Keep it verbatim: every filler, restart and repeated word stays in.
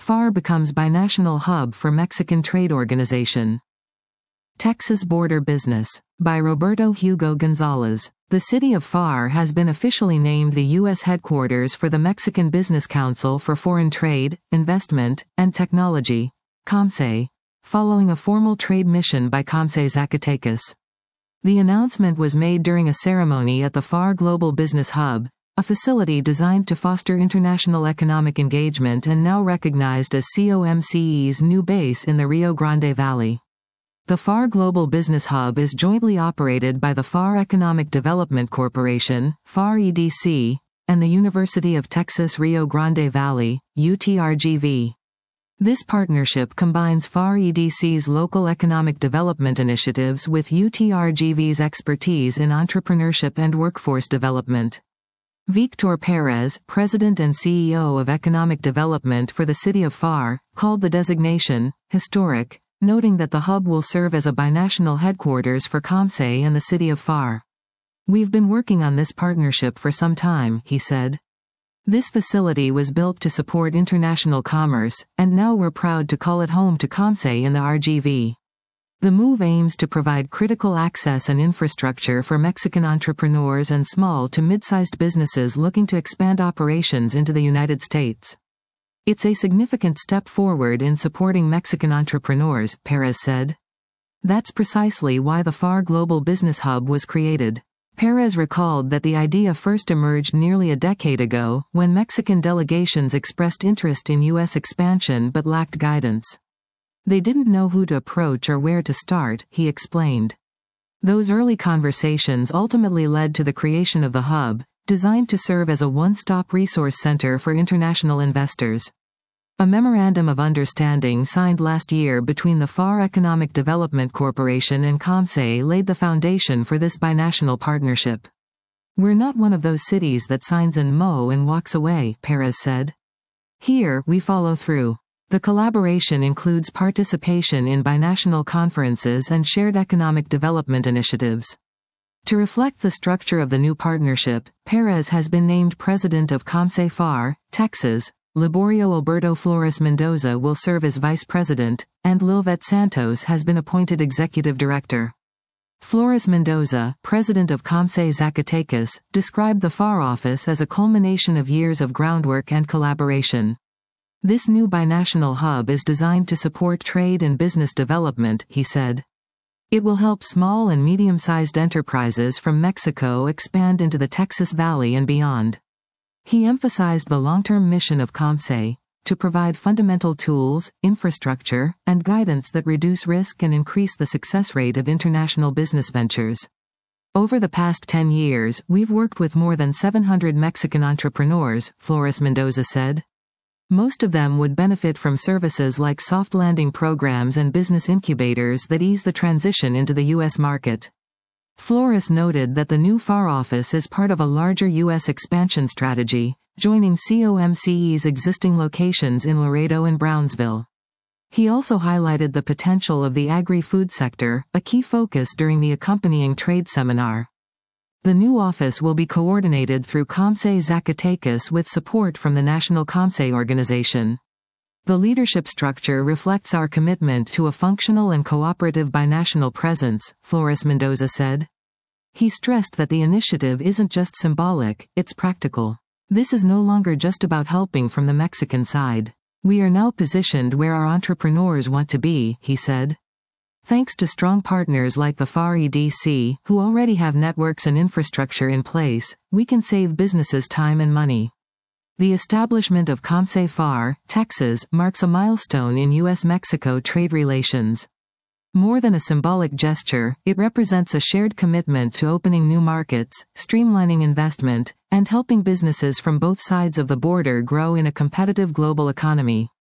F A R becomes binational hub for Mexican trade organization. Texas Border Business. By Roberto Hugo Gonzalez. The city of F A R has been officially named the U S headquarters for the Mexican Business Council for Foreign Trade, Investment, and Technology, COMCE, following a formal trade mission by COMCE Zacatecas. The announcement was made during a ceremony at the F A R Global Business Hub, a facility designed to foster international economic engagement and now recognized as COMCE's new base in the Rio Grande Valley. The F A R Global Business Hub is jointly operated by the F A R Economic Development Corporation, F A R E D C, and the University of Texas Rio Grande Valley, U T R G V. This partnership combines F A R E D C's local economic development initiatives with U T R G V's expertise in entrepreneurship and workforce development. Victor Perez, President and C E O of Economic Development for the City of F A R, called the designation historic, noting that the hub will serve as a binational headquarters for COMCE and the city of F A R. "We've been working on this partnership for some time," he said. "This facility was built to support international commerce, and now we're proud to call it home to COMCE in the R G V. The move aims to provide critical access and infrastructure for Mexican entrepreneurs and small to mid-sized businesses looking to expand operations into the United States. It's a significant step forward in supporting Mexican entrepreneurs," Perez said. "That's precisely why the F A R Global Business Hub was created." Perez recalled that the idea first emerged nearly a decade ago, when Mexican delegations expressed interest in U S expansion but lacked guidance. They didn't know who to approach or where to start, he explained. Those early conversations ultimately led to the creation of the hub, designed to serve as a one-stop resource center for international investors. A memorandum of understanding signed last year between the F A R Economic Development Corporation and COMCE laid the foundation for this binational partnership. "We're not one of those cities that signs an M O and walks away," Perez said. "Here, we follow through. The collaboration includes participation in binational conferences and shared economic development initiatives." To reflect the structure of the new partnership, Perez has been named president of COMCE F A R, Texas, Liborio Alberto Flores Mendoza will serve as vice president, and Lilvet Santos has been appointed executive director. Flores Mendoza, president of COMCE Zacatecas, described the F A R office as a culmination of years of groundwork and collaboration. "This new binational hub is designed to support trade and business development," he said. "It will help small and medium-sized enterprises from Mexico expand into the Texas Valley and beyond." He emphasized the long-term mission of COMCE, to provide fundamental tools, infrastructure, and guidance that reduce risk and increase the success rate of international business ventures. "Over the past ten years, we've worked with more than seven hundred Mexican entrepreneurs," Flores Mendoza said. "Most of them would benefit from services like soft landing programs and business incubators that ease the transition into the U S market." Flores noted that the new F A R office is part of a larger U S expansion strategy, joining COMCE's existing locations in Laredo and Brownsville. He also highlighted the potential of the agri-food sector, a key focus during the accompanying trade seminar. The new office will be coordinated through COMCE Zacatecas with support from the National COMCE organization. "The leadership structure reflects our commitment to a functional and cooperative binational presence," Flores Mendoza said. He stressed that the initiative isn't just symbolic, it's practical. "This is no longer just about helping from the Mexican side. We are now positioned where our entrepreneurs want to be," he said. "Thanks to strong partners like the F A R E D C, who already have networks and infrastructure in place, we can save businesses time and money." The establishment of COMCE F A R, Texas, marks a milestone in U S Mexico trade relations. More than a symbolic gesture, it represents a shared commitment to opening new markets, streamlining investment, and helping businesses from both sides of the border grow in a competitive global economy.